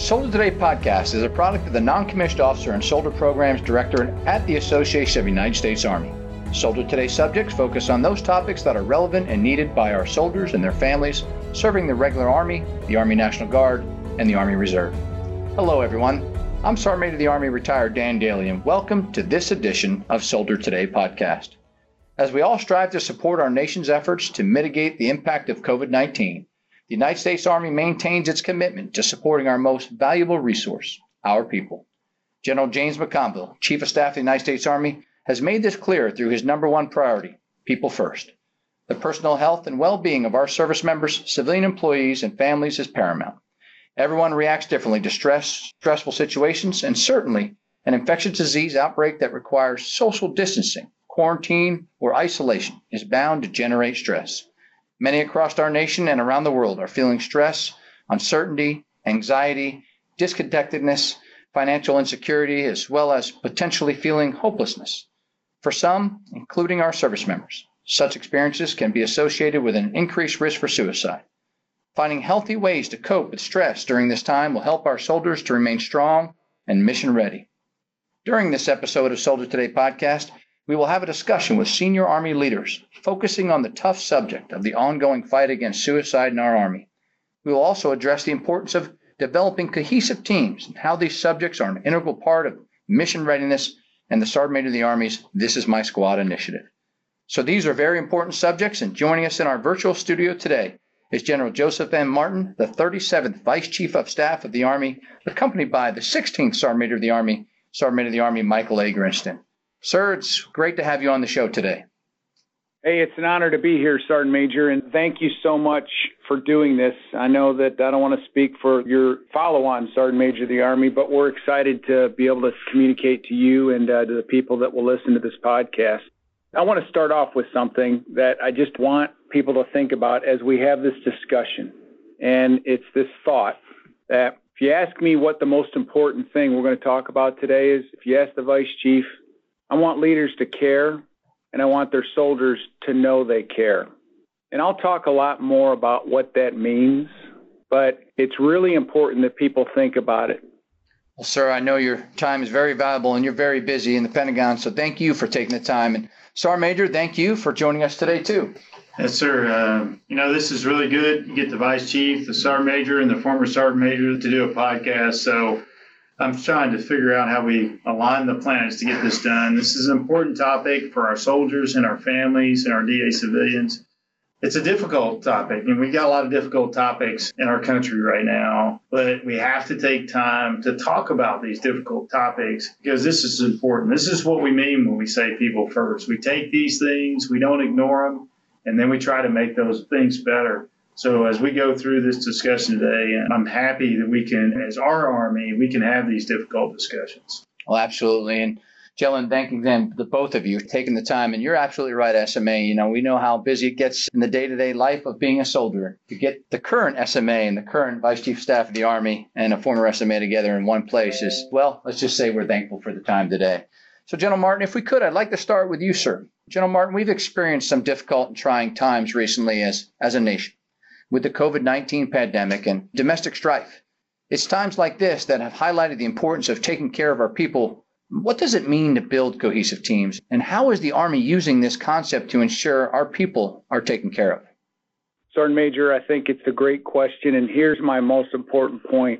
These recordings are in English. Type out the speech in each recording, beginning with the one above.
Soldier Today podcast is a product of the Non-Commissioned Officer and Soldier Programs Director at the Association of United States Army. Soldier Today subjects focus on those topics that are relevant and needed by our soldiers and their families serving the regular Army, the Army National Guard, and the Army Reserve. Hello, everyone. I'm Sergeant Major of the Army retired Dan Daly, and welcome to this edition of Soldier Today podcast. As we all strive to support our nation's efforts to mitigate the impact of COVID-19, the United States Army maintains its commitment to supporting our most valuable resource, our people. General James McConville, Chief of Staff of the United States Army, has made this clear through his number one priority, people first. The personal health and well-being of our service members, civilian employees, and families is paramount. Everyone reacts differently to stressful situations, and certainly an infectious disease outbreak that requires social distancing, quarantine, or isolation is bound to generate stress. Many across our nation and around the world are feeling stress, uncertainty, anxiety, disconnectedness, financial insecurity, as well as potentially feeling hopelessness. For some, including our service members, such experiences can be associated with an increased risk for suicide. Finding healthy ways to cope with stress during this time will help our soldiers to remain strong and mission ready. During this episode of Soldier Today podcast, we will have a discussion with senior Army leaders focusing on the tough subject of the ongoing fight against suicide in our Army. We will also address the importance of developing cohesive teams and how these subjects are an integral part of mission readiness and the Sergeant Major of the Army's This Is My Squad initiative. So these are very important subjects, and joining us in our virtual studio today is General Joseph M. Martin, the 37th Vice Chief of Staff of the Army, accompanied by the 16th Sergeant Major of the Army, Sergeant Major of the Army Michael A. Grinston. Sir, it's great to have you on the show today. Hey, it's an honor to be here, Sergeant Major, and thank you so much for doing this. I know that I don't want to speak for your follow-on, Sergeant Major of the Army, but we're excited to be able to communicate to you and to the people that will listen to this podcast. I want to start off with something that I just want people to think about as we have this discussion, and it's this thought that if you ask me what the most important thing we're going to talk about today is, if you ask the Vice Chief, I want leaders to care, and I want their soldiers to know they care. And I'll talk a lot more about what that means, but it's really important that people think about it. Well, sir, I know your time is very valuable and you're very busy in the Pentagon, so thank you for taking the time. And Sergeant Major, thank you for joining us today, too. Yes, sir. This is really good. You get the Vice Chief, the Sergeant Major, and the former Sergeant Major to do a podcast, so I'm trying to figure out how we align the planets to get this done. This is an important topic for our soldiers and our families and our DA civilians. It's a difficult topic, and we've got a lot of difficult topics in our country right now, but we have to take time to talk about these difficult topics because this is important. This is what we mean when we say people first. We take these things, we don't ignore them, and then we try to make those things better. So as we go through this discussion today, I'm happy that we can, as our Army, we can have these difficult discussions. Well, absolutely. And gentlemen, thank you again, the both of you, for taking the time. And you're absolutely right, SMA. We know how busy it gets in the day-to-day life of being a soldier. To get the current SMA and the current Vice Chief of Staff of the Army and a former SMA together in one place is, well, let's just say we're thankful for the time today. So, General Martin, if we could, I'd like to start with you, sir. General Martin, we've experienced some difficult and trying times recently as a nation, with the COVID-19 pandemic and domestic strife. It's times like this that have highlighted the importance of taking care of our people. What does it mean to build cohesive teams? And how is the Army using this concept to ensure our people are taken care of? Sergeant Major, I think it's a great question, and here's my most important point.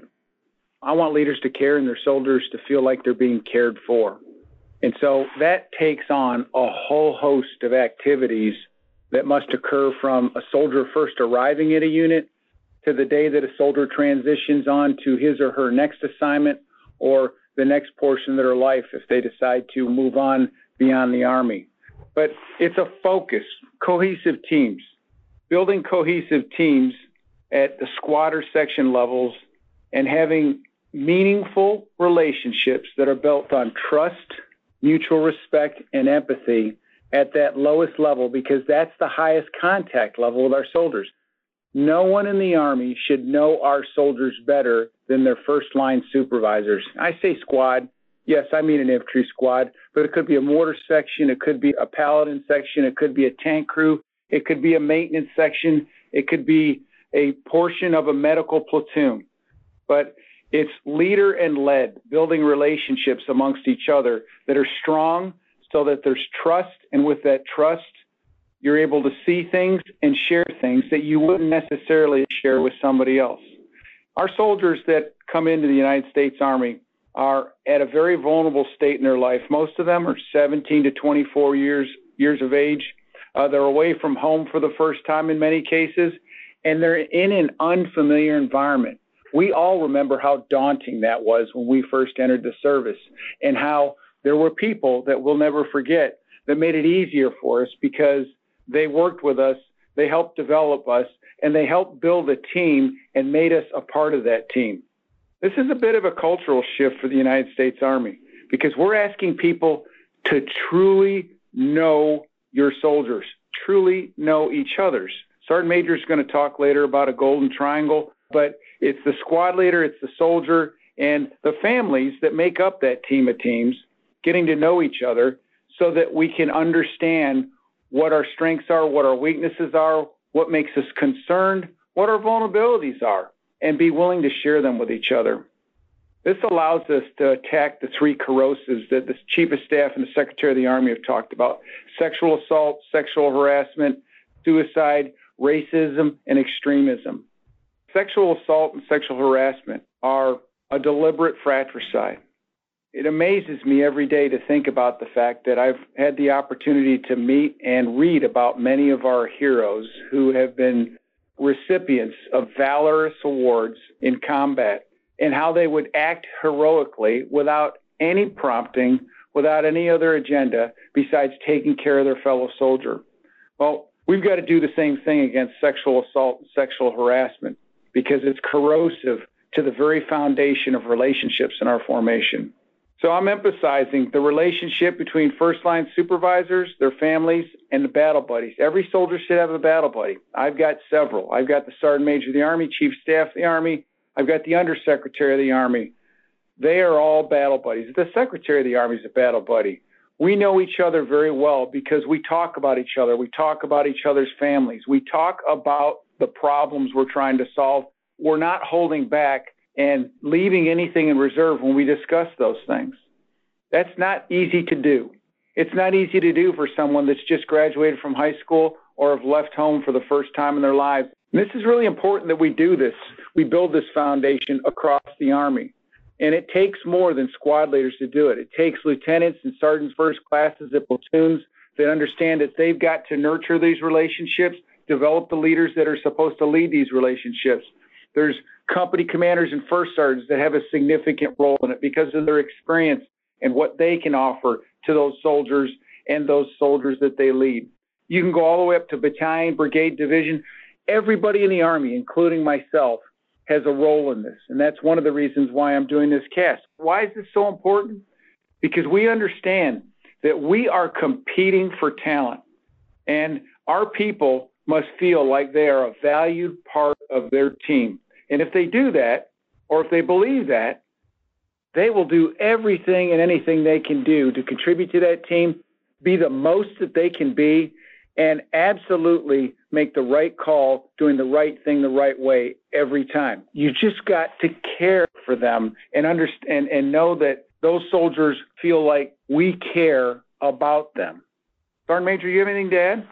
I want leaders to care and their soldiers to feel like they're being cared for. And so that takes on a whole host of activities that must occur from a soldier first arriving at a unit to the day that a soldier transitions on to his or her next assignment or the next portion of their life if they decide to move on beyond the Army. But it's a focus, cohesive teams, building cohesive teams at the squad or section levels and having meaningful relationships that are built on trust, mutual respect, and empathy at that lowest level, because that's the highest contact level with our soldiers. No one in the Army should know our soldiers better than their first line supervisors. I say squad. Yes, I mean an infantry squad, but it could be a mortar section. It could be a paladin section. It could be a tank crew. It could be a maintenance section. It could be a portion of a medical platoon. But It's leader and led, building relationships amongst each other that are strong so that there's trust. And with that trust, you're able to see things and share things that you wouldn't necessarily share with somebody else. Our soldiers that come into the United States Army are at a very vulnerable state in their life. Most of them are 17 to 24 years of age. They're away from home for the first time in many cases, and they're in an unfamiliar environment. We all remember how daunting that was when we first entered the service, and how there were people that we'll never forget that made it easier for us because they worked with us, they helped develop us, and they helped build a team and made us a part of that team. This is a bit of a cultural shift for the United States Army because we're asking people to truly know your soldiers, truly know each other's. Sergeant Major is going to talk later about a golden triangle, but it's the squad leader, it's the soldier, and the families that make up that team of teams getting to know each other so that we can understand what our strengths are, what our weaknesses are, what makes us concerned, what our vulnerabilities are, and be willing to share them with each other. This allows us to attack the three corrosives that the Chief of Staff and the Secretary of the Army have talked about: sexual assault, sexual harassment, suicide, racism, and extremism. Sexual assault and sexual harassment are a deliberate fratricide. It amazes me every day to think about the fact that I've had the opportunity to meet and read about many of our heroes who have been recipients of valorous awards in combat, and how they would act heroically without any prompting, without any other agenda besides taking care of their fellow soldier. Well, we've got to do the same thing against sexual assault and sexual harassment because it's corrosive to the very foundation of relationships in our formation. So I'm emphasizing the relationship between first-line supervisors, their families, and the battle buddies. Every soldier should have a battle buddy. I've got several. I've got the Sergeant Major of the Army, Chief of Staff of the Army. I've got the Undersecretary of the Army. They are all battle buddies. The Secretary of the Army is a battle buddy. We know each other very well because we talk about each other. We talk about each other's families. We talk about the problems we're trying to solve. We're not holding back and leaving anything in reserve when we discuss those things. That's not easy to do. It's not easy to do for someone that's just graduated from high school or have left home for the first time in their lives. And this is really important that we do this. We build this foundation across the Army. And it takes more than squad leaders to do it. It takes lieutenants and sergeants first classes at platoons that understand that they've got to nurture these relationships, develop the leaders that are supposed to lead these relationships. There's company commanders and first sergeants that have a significant role in it because of their experience and what they can offer to those soldiers and those soldiers that they lead. You can go all the way up to battalion, brigade, division. Everybody in the Army, including myself, has a role in this. And that's one of the reasons why I'm doing this cast. Why is this so important? Because we understand that we are competing for talent. And our people must feel like they are a valued part of their team. And if they do that, or if they believe that, they will do everything and anything they can do to contribute to that team, be the most that they can be, and absolutely make the right call, doing the right thing the right way every time. You just got to care for them and understand and know that those soldiers feel like we care about them. Sergeant Major, you have anything to add?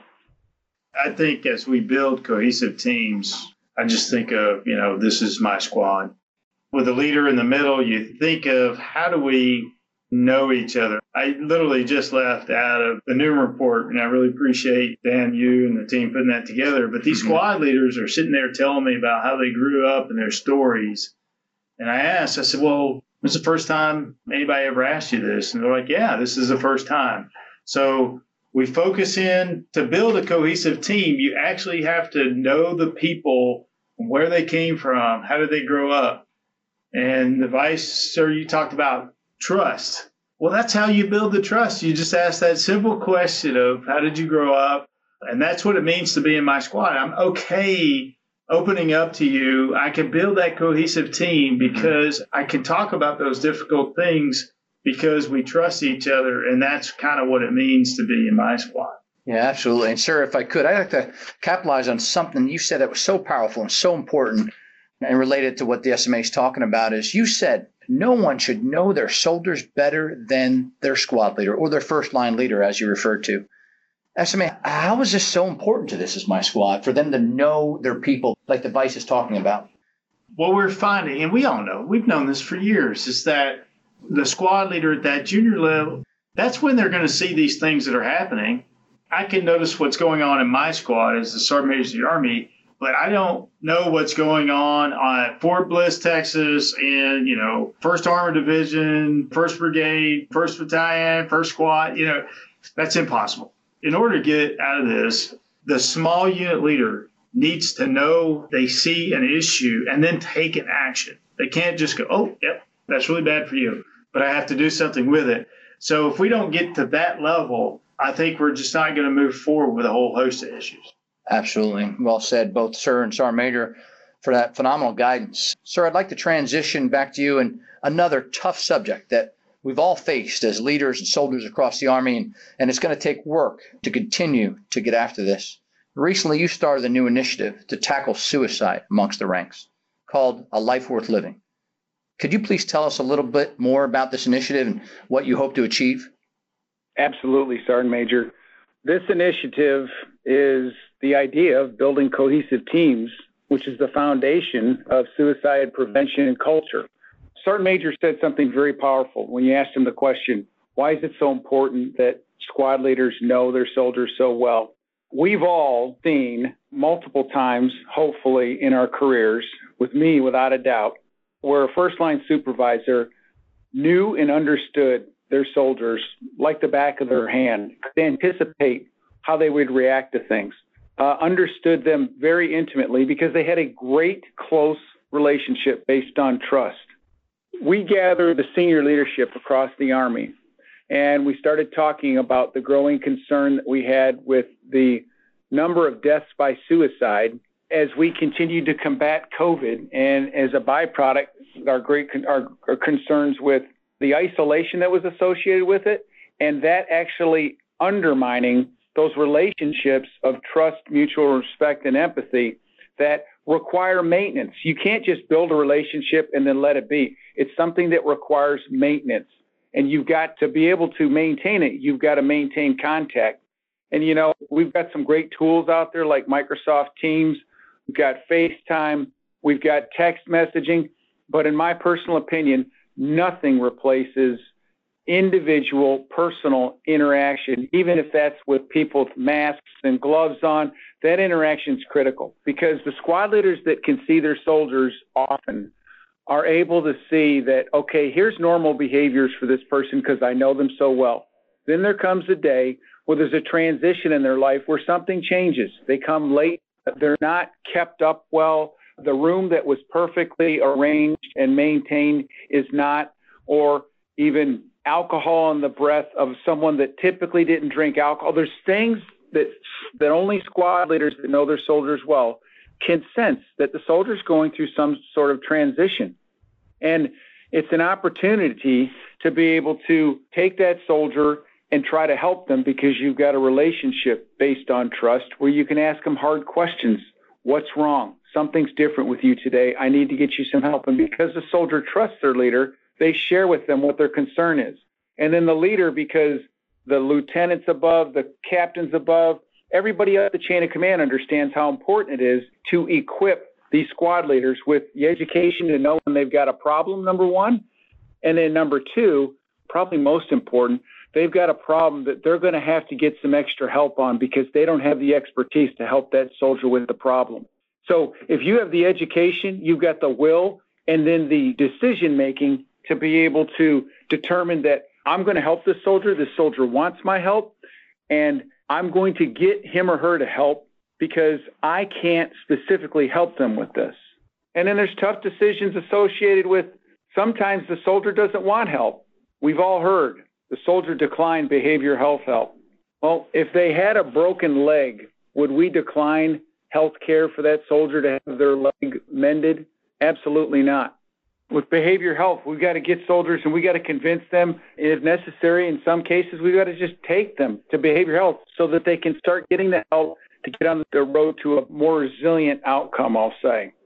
I think as we build cohesive teams, I just think of, this is my squad. With a leader in the middle, you think of how do we know each other. I literally just left out of the Newman report, and I really appreciate Dan, you and the team putting that together. But these squad leaders are sitting there telling me about how they grew up and their stories. And I said, well, when's the first time anybody ever asked you this? And they're like, yeah, this is the first time. So we focus in to build a cohesive team. You actually have to know the people, where they came from, how did they grow up. And the Vice, sir, you talked about trust. Well, that's how you build the trust. You just ask that simple question of how did you grow up? And that's what it means to be in my squad. I'm okay opening up to you. I can build that cohesive team because I can talk about those difficult things because we trust each other. And that's kind of what it means to be in my squad. Yeah, absolutely. And sir, if I could, I'd like to capitalize on something you said that was so powerful and so important. and related to what the SMA is talking about is you said no one should know their soldiers better than their squad leader or their first line leader, as you referred to. SMA, how is this so important to This Is My Squad for them to know their people like the Vice is talking about? What we're finding, and we all know, we've known this for years, is that the squad leader at that junior level, that's when they're going to see these things that are happening. I can notice what's going on in my squad as the Sergeant Major of the Army, but I don't know what's going on at Fort Bliss, Texas, in, 1st Armored Division, 1st Brigade, 1st Battalion, 1st Squad. That's impossible. In order to get out of this, the small unit leader needs to know they see an issue and then take an action. They can't just go, oh, yep, that's really bad for you, but I have to do something with it. So if we don't get to that level, I think we're just not going to move forward with a whole host of issues. Absolutely. Well said, both Sir and Sergeant Major, for that phenomenal guidance. Sir, I'd like to transition back to you and another tough subject that we've all faced as leaders and soldiers across the Army, and it's going to take work to continue to get after this. Recently, you started a new initiative to tackle suicide amongst the ranks called A Life Worth Living. Could you please tell us a little bit more about this initiative and what you hope to achieve? Absolutely, Sergeant Major. This initiative is the idea of building cohesive teams, which is the foundation of suicide prevention and culture. Sergeant Major said something very powerful when you asked him the question, why is it so important that squad leaders know their soldiers so well? We've all seen multiple times, hopefully in our careers, with me without a doubt, where a first-line supervisor knew and understood their soldiers like the back of their hand. They anticipate how they would react to things, understood them very intimately because they had a great, close relationship based on trust. We gathered the senior leadership across the Army, and we started talking about the growing concern that we had with the number of deaths by suicide as we continued to combat COVID, and as a byproduct, our concerns with the isolation that was associated with it, and that actually undermining those relationships of trust, mutual respect, and empathy that require maintenance. You can't just build a relationship and then let it be. It's something that requires maintenance, and you've got to be able to maintain it. You've got to maintain contact. And, we've got some great tools out there like Microsoft Teams. We've got FaceTime. We've got text messaging. But in my personal opinion, nothing replaces individual, personal interaction, even if that's with people with masks and gloves on. That interaction is critical because the squad leaders that can see their soldiers often are able to see that, okay, here's normal behaviors for this person because I know them so well. Then there comes a day where there's a transition in their life where something changes. They come late. They're not kept up well. The room that was perfectly arranged and maintained is not, or even alcohol in the breath of someone that typically didn't drink alcohol. There's things that only squad leaders that know their soldiers well can sense that the soldier's going through some sort of transition. And it's an opportunity to be able to take that soldier and try to help them because you've got a relationship based on trust where you can ask them hard questions. What's wrong? Something's different with you today. I need to get you some help. And because the soldier trusts their leader, they share with them what their concern is. And then the leader, because the lieutenants above, the captains above, everybody up the chain of command understands how important it is to equip these squad leaders with the education to know when they've got a problem, number one. And then number two, probably most important, they've got a problem that they're going to have to get some extra help on because they don't have the expertise to help that soldier with the problem. So if you have the education, you've got the will, and then the decision-making to be able to determine that I'm going to help this soldier wants my help, and I'm going to get him or her to help because I can't specifically help them with this. And then there's tough decisions associated with sometimes the soldier doesn't want help. We've all heard the soldier declined behavioral health help. Well, if they had a broken leg, would we decline health care for that soldier to have their leg mended? Absolutely not. With behavioral health, we've got to get soldiers and we got to convince them, if necessary, in some cases, we've got to just take them to behavioral health so that they can start getting the help to get on the road to a more resilient outcome, I'll say.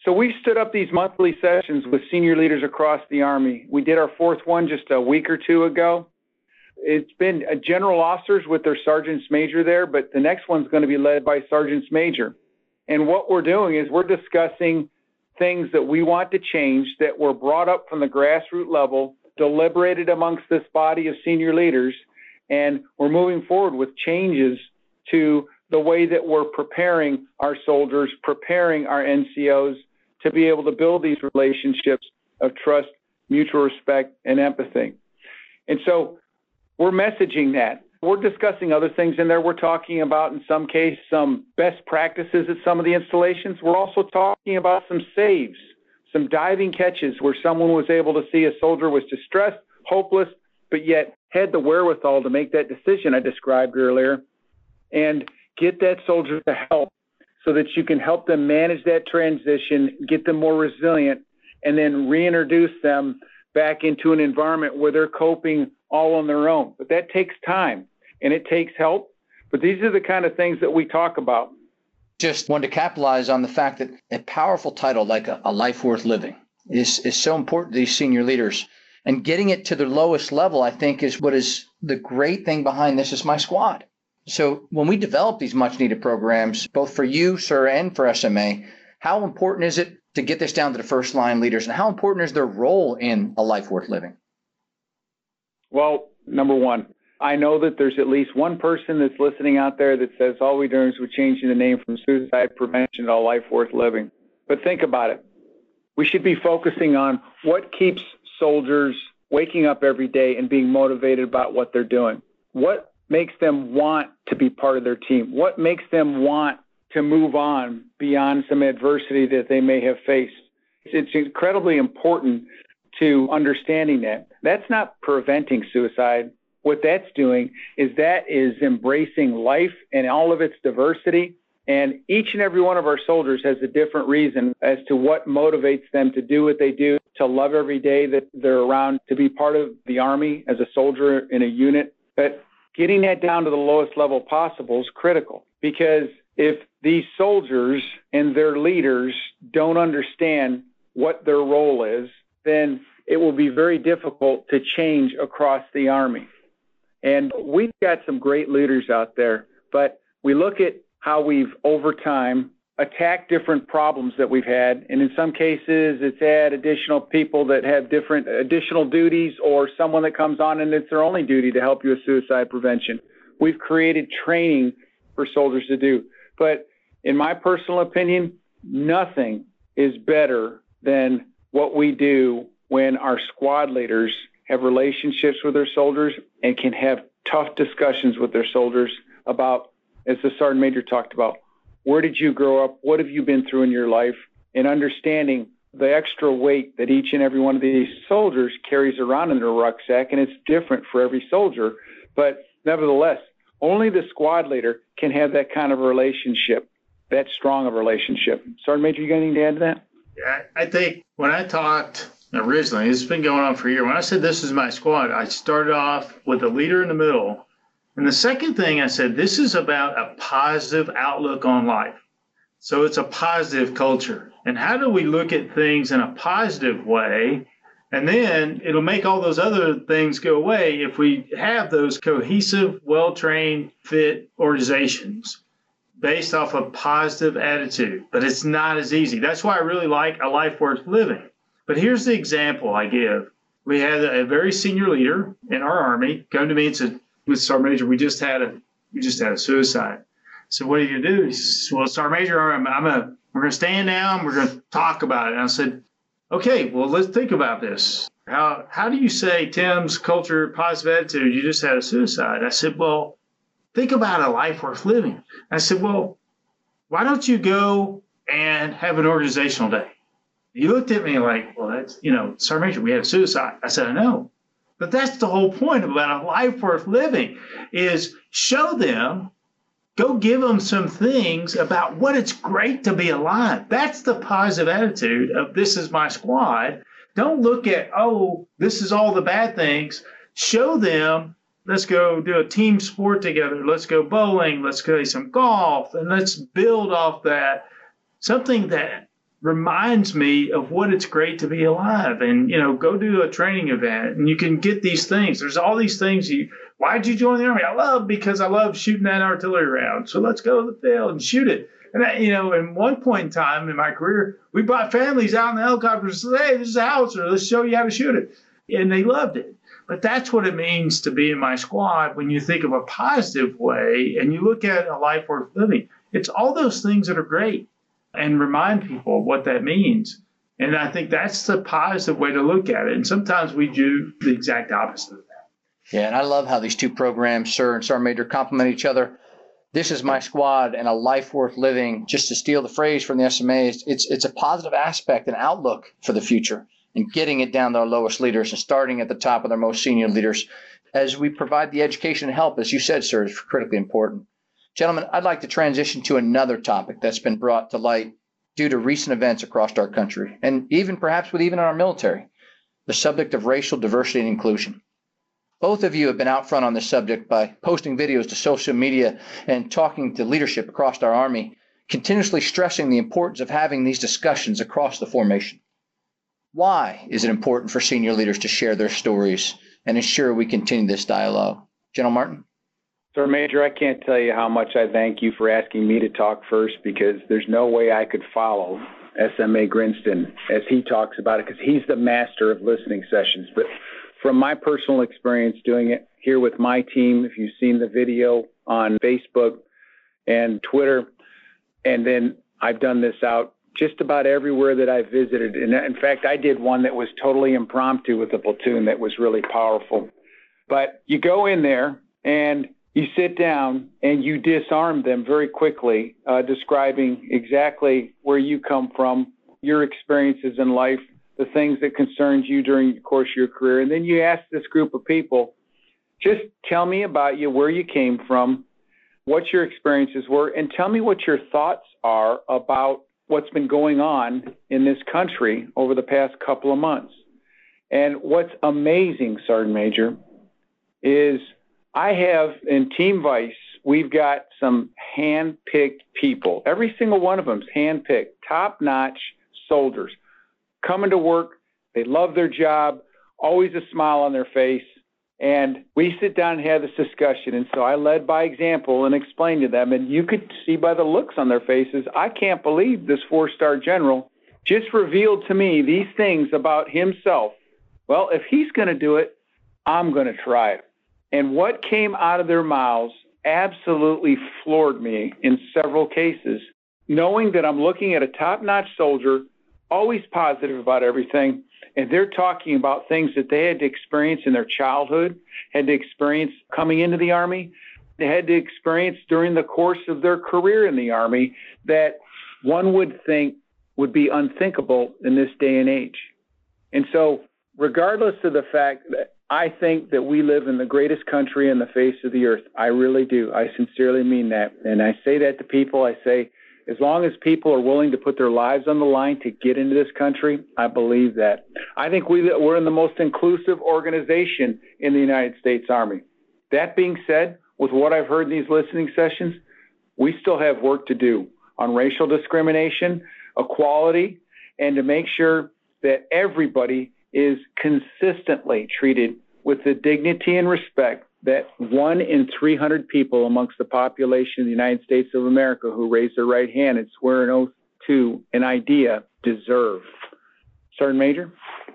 So we stood up these monthly sessions with senior leaders across the Army. We did our fourth one just a week or two ago. It's been general officers with their sergeants major there, but the next one's going to be led by sergeants major. And what we're doing is we're discussing things that we want to change that were brought up from the grassroots level, deliberated amongst this body of senior leaders, and we're moving forward with changes to the way that we're preparing our soldiers, preparing our NCOs to be able to build these relationships of trust, mutual respect, and empathy. And so we're messaging that. We're discussing other things in there. We're talking about, in some cases, some best practices at some of the installations. We're also talking about some saves, some diving catches where someone was able to see a soldier was distressed, hopeless, but yet had the wherewithal to make that decision I described earlier and get that soldier to help so that you can help them manage that transition, get them more resilient, and then reintroduce them back into an environment where they're coping all on their own. But that takes time and it takes help. But these are the kind of things that we talk about. Just wanted to capitalize on the fact that a powerful title like a life worth living is so important to these senior leaders. And getting it to the lowest level, I think, is what is the great thing behind This Is My Squad. So when we develop these much needed programs, both for you, sir, and for SMA, how important is it to get this down to the first line leaders, and how important is their role in a life worth living? Well, number one, I know that there's at least one person that's listening out there that says all we're doing is we're changing the name from suicide prevention to life worth living. But think about it. We should be focusing on what keeps soldiers waking up every day and being motivated about what they're doing. What makes them want to be part of their team? What makes them want to move on beyond some adversity that they may have faced? It's incredibly important to understanding that. That's not preventing suicide. What that's doing is that is embracing life and all of its diversity. And each and every one of our soldiers has a different reason as to what motivates them to do what they do, to love every day that they're around, to be part of the Army as a soldier in a unit. But getting that down to the lowest level possible is critical, because if these soldiers and their leaders don't understand what their role is, then it will be very difficult to change across the Army. And we've got some great leaders out there, but we look at how we've, over time, attacked different problems that we've had. And in some cases, it's add additional people that have different additional duties, or someone that comes on and it's their only duty to help you with suicide prevention. We've created training for soldiers to do. But in my personal opinion, nothing is better than what we do when our squad leaders have relationships with their soldiers and can have tough discussions with their soldiers about, as the Sergeant Major talked about, where did you grow up? What have you been through in your life? And understanding the extra weight that each and every one of these soldiers carries around in their rucksack, and it's different for every soldier. But nevertheless, only the squad leader can have that kind of relationship, that strong of a relationship. Sergeant Major, you got anything to add to that? Yeah, I think when I talked originally, it's been going on for a year. When I said this is my squad, I started off with the leader in the middle. And the second thing I said, this is about a positive outlook on life. So it's a positive culture. And how do we look at things in a positive way? And then it'll make all those other things go away if we have those cohesive, well-trained, fit organizations based off a positive attitude. But it's not as easy. That's why I really like A Life Worth Living. But here's the example I give. We had a very senior leader in our Army come to me and said, with Sergeant Major, we just had a suicide. So what are you gonna do? He says, well, Sergeant Major, we're gonna stand down, we're gonna talk about it. And I said, okay, well, let's think about this. How do you say Tim's culture, positive attitude, you just had a suicide? I said, well, think about a life worth living. I said, well, why don't you go and have an organizational day? He looked at me like, well, that's, Sergeant Major, we had a suicide. I said, I know. But that's the whole point about a life worth living, is show them, go give them some things about what it's great to be alive. That's the positive attitude of This Is My Squad. Don't look at, oh, this is all the bad things. Show them, let's go do a team sport together. Let's go bowling. Let's play some golf. And let's build off that. Something that reminds me of what it's great to be alive. And, go do a training event and you can get these things. There's all these things. Why'd you join the Army? Because I love shooting that artillery round. So let's go to the field and shoot it. And, in one point in time in my career, we brought families out in the helicopters and said, hey, this is a howitzer. Let's show you how to shoot it. And they loved it. But that's what it means to be in my squad when you think of a positive way and you look at a life worth living. It's all those things that are great, and remind people what that means. And I think that's the positive way to look at it. And sometimes we do the exact opposite of that. Yeah, and I love how these two programs, Sir and Sergeant Major, complement each other. This is my squad and a life worth living. Just to steal the phrase from the SMA, it's a positive aspect and outlook for the future, and getting it down to our lowest leaders and starting at the top with our most senior leaders as we provide the education and help, as you said, sir, is critically important. Gentlemen, I'd like to transition to another topic that's been brought to light due to recent events across our country, and even perhaps with even our military, the subject of racial diversity and inclusion. Both of you have been out front on this subject by posting videos to social media and talking to leadership across our Army, continuously stressing the importance of having these discussions across the formation. Why is it important for senior leaders to share their stories and ensure we continue this dialogue? General Martin? Sir Major, I can't tell you how much I thank you for asking me to talk first, because there's no way I could follow SMA Grinston as he talks about it, because he's the master of listening sessions. But from my personal experience doing it here with my team, if you've seen the video on Facebook and Twitter, and then I've done this out just about everywhere that I visited. And in fact, I did one that was totally impromptu with the platoon that was really powerful. But you go in there and you sit down and you disarm them very quickly, describing exactly where you come from, your experiences in life, the things that concerned you during the course of your career. And then you ask this group of people, just tell me about you, where you came from, what your experiences were, and tell me what your thoughts are about what's been going on in this country over the past couple of months. And what's amazing, Sergeant Major, is I have in Team Vice, we've got some hand-picked people. Every single one of them is hand-picked, top-notch soldiers coming to work. They love their job, always a smile on their face. And we sit down and have this discussion. And so I led by example and explained to them, and you could see by the looks on their faces, I can't believe this 4-star general just revealed to me these things about himself. Well, if he's going to do it, I'm going to try it. And what came out of their mouths absolutely floored me in several cases, knowing that I'm looking at a top-notch soldier, always positive about everything, and they're talking about things that they had to experience in their childhood, had to experience coming into the Army, they had to experience during the course of their career in the Army that one would think would be unthinkable in this day and age. And so, regardless of the fact that I think that we live in the greatest country on the face of the earth, I really do. I sincerely mean that. And I say that to people. I say, as long as people are willing to put their lives on the line to get into this country, I believe that. I think we're in the most inclusive organization in the United States Army. That being said, with what I've heard in these listening sessions, we still have work to do on racial discrimination, equality, and to make sure that everybody is consistently treated with the dignity and respect that 1 in 300 people amongst the population of the United States of America who raise their right hand and swear an oath to an idea deserve. Sergeant Major?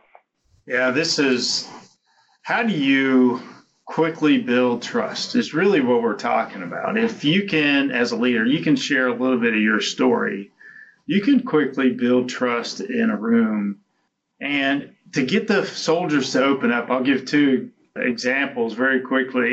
Yeah, this is, how do you quickly build trust is really what we're talking about. If you can, as a leader, you can share a little bit of your story, you can quickly build trust in a room. And to get the soldiers to open up, I'll give 2 examples very quickly.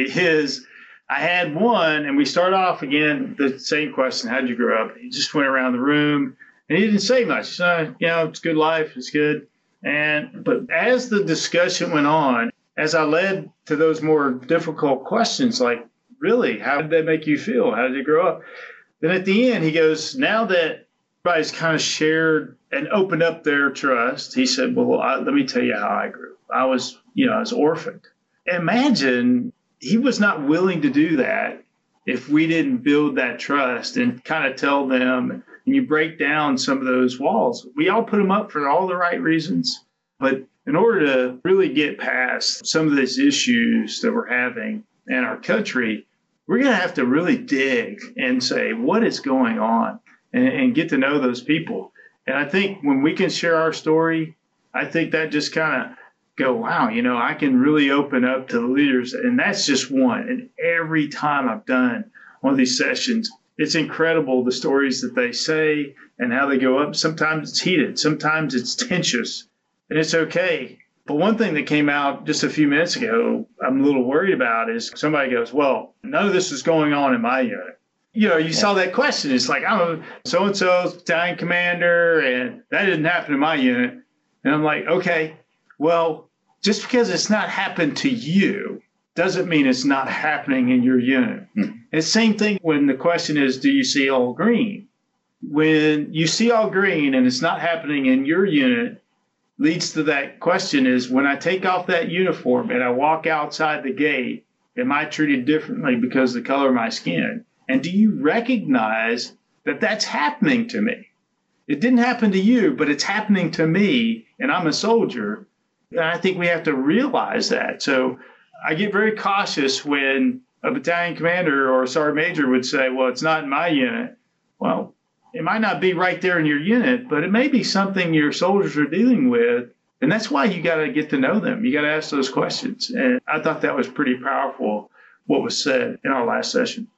I had one, and we start off again, the same question, how'd you grow up? He just went around the room, and he didn't say much. It's good life, it's good. But as the discussion went on, as I led to those more difficult questions, like, really, how did that make you feel? How did you grow up? Then at the end, he goes, now that everybody's kind of shared and opened up their trust, he said, well, let me tell you how I grew. I was orphaned. Imagine he was not willing to do that if we didn't build that trust and kind of tell them and you break down some of those walls. We all put them up for all the right reasons, but in order to really get past some of these issues that we're having in our country, we're going to have to really dig and say, what is going on, and get to know those people. And I think when we can share our story, I think that just kind of go, wow, I can really open up to the leaders. And that's just one. And every time I've done one of these sessions, it's incredible the stories that they say and how they go up. Sometimes it's heated, sometimes it's tensious. And it's okay. But one thing that came out just a few minutes ago, I'm a little worried about is somebody goes, well, none of this is going on in my unit. You saw that question. It's like, I'm a so-and-so's battalion commander, and that didn't happen in my unit. And I'm like, okay, well, just because it's not happened to you doesn't mean it's not happening in your unit. And the same thing when the question is, do you see all green? When you see all green and it's not happening in your unit, leads to that question is, when I take off that uniform and I walk outside the gate, am I treated differently because of the color of my skin? And do you recognize that that's happening to me? It didn't happen to you, but it's happening to me, and I'm a soldier. And I think we have to realize that. So I get very cautious when a battalion commander or a sergeant major would say, well, it's not in my unit. Well, it might not be right there in your unit, but it may be something your soldiers are dealing with. And that's why you got to get to know them. You got to ask those questions. And I thought that was pretty powerful, what was said in our last session.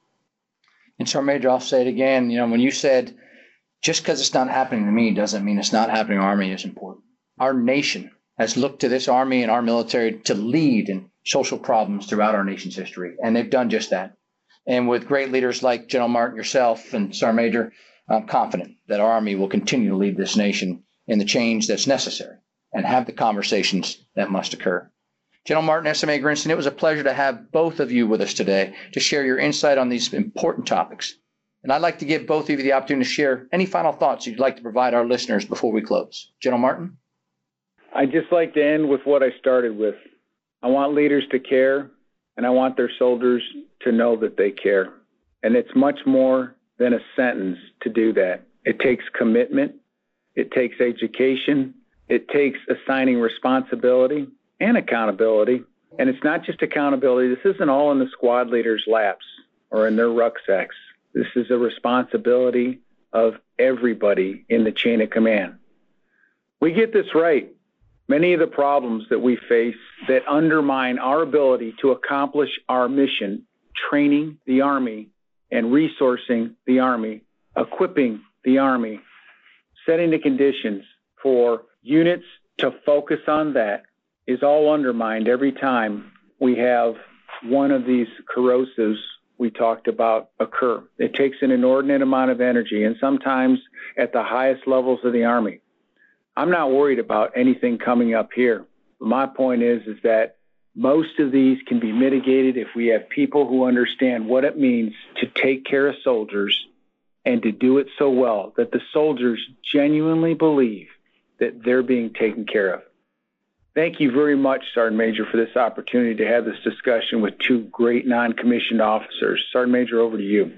And Sergeant Major, I'll say it again. When you said, just because it's not happening to me doesn't mean it's not happening to our Army is important. Our nation has looked to this Army and our military to lead in social problems throughout our nation's history. And they've done just that. And with great leaders like General Martin, yourself, and Sergeant Major, I'm confident that our Army will continue to lead this nation in the change that's necessary and have the conversations that must occur. General Martin, SMA Grinston, it was a pleasure to have both of you with us today to share your insight on these important topics. And I'd like to give both of you the opportunity to share any final thoughts you'd like to provide our listeners before we close. General Martin? I'd just like to end with what I started with. I want leaders to care, and I want their soldiers to know that they care. And it's much more than a sentence to do that. It takes commitment. It takes education. It takes assigning responsibility and accountability. And it's not just accountability. This isn't all in the squad leaders' laps or in their rucksacks. This is a responsibility of everybody in the chain of command. We get this right. Many of the problems that we face that undermine our ability to accomplish our mission, training the Army and resourcing the Army, equipping the Army, setting the conditions for units to focus on that, is all undermined every time we have one of these corrosives we talked about occur. It takes an inordinate amount of energy, and sometimes at the highest levels of the Army. I'm not worried about anything coming up here. My point is that most of these can be mitigated if we have people who understand what it means to take care of soldiers and to do it so well that the soldiers genuinely believe that they're being taken care of. Thank you very much, Sergeant Major, for this opportunity to have this discussion with two great non-commissioned officers. Sergeant Major, over to you.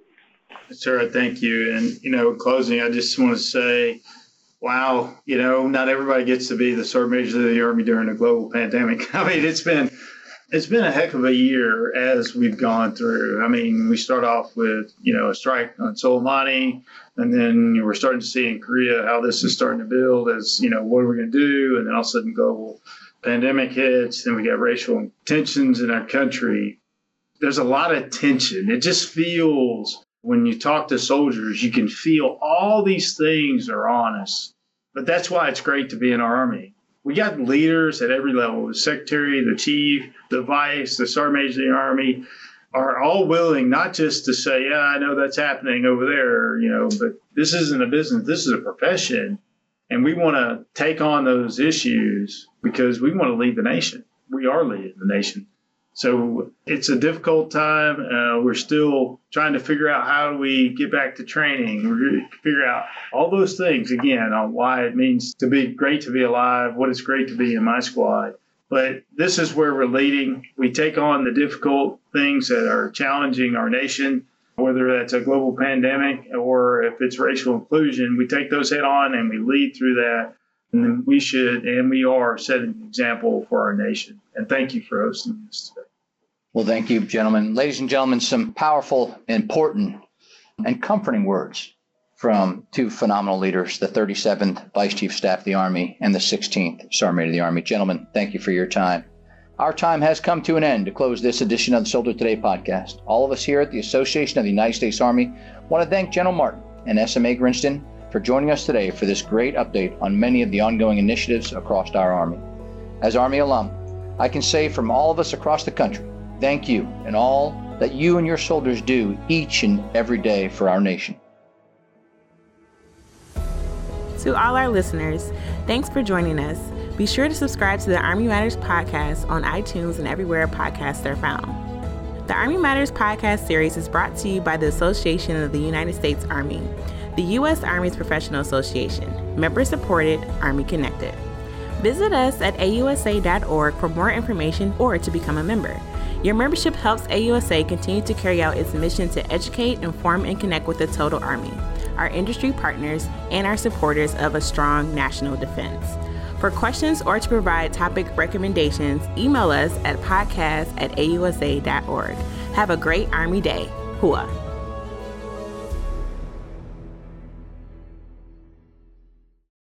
Sir, thank you. And, in closing, I just want to say, wow, not everybody gets to be the Sergeant Major of the Army during a global pandemic. I mean, it's been a heck of a year as we've gone through. I mean, we start off with, a strike on Soleimani, and then we're starting to see in Korea how this is starting to build as, what are we going to do? And then all of a sudden global pandemic hits, then we got racial tensions in our country. There's a lot of tension. It just feels, when you talk to soldiers, you can feel all these things are on us. But that's why it's great to be in our Army. We got leaders at every level, the secretary, the chief, the vice, the sergeant major of the Army, are all willing not just to say, yeah, I know that's happening over there, but this isn't a business, this is a profession. And we want to take on those issues because we want to lead the nation. We are leading the nation. So it's a difficult time. We're still trying to figure out how do we get back to training. We're going to figure out all those things, again, on why it means to be great to be alive, what it's great to be in my squad. But this is where we're leading. We take on the difficult things that are challenging our nation, whether that's a global pandemic or if it's racial inclusion. We take those head on and we lead through that. And then we should, and we are setting an example for our nation. And thank you for hosting this today. Well, thank you, gentlemen. Ladies and gentlemen, some powerful, important, and comforting words from two phenomenal leaders, the 37th Vice Chief of Staff of the Army and the 16th Sergeant Major of the Army. Gentlemen, thank you for your time. Our time has come to an end to close this edition of the Soldier Today podcast. All of us here at the Association of the United States Army want to thank General Martin and SMA Grinston for joining us today for this great update on many of the ongoing initiatives across our Army. As Army alum, I can say from all of us across the country, thank you and all that you and your soldiers do each and every day for our nation. To all our listeners, thanks for joining us. Be sure to subscribe to the Army Matters podcast on iTunes and everywhere podcasts are found. The Army Matters podcast series is brought to you by the Association of the United States Army, the U.S. Army's professional association, member-supported, Army-connected. Visit us at ausa.org for more information or to become a member. Your membership helps AUSA continue to carry out its mission to educate, inform, and connect with the total Army, our industry partners, and our supporters of a strong national defense. For questions or to provide topic recommendations, email us at podcast@ausa.org. Have a great Army Day. Hua.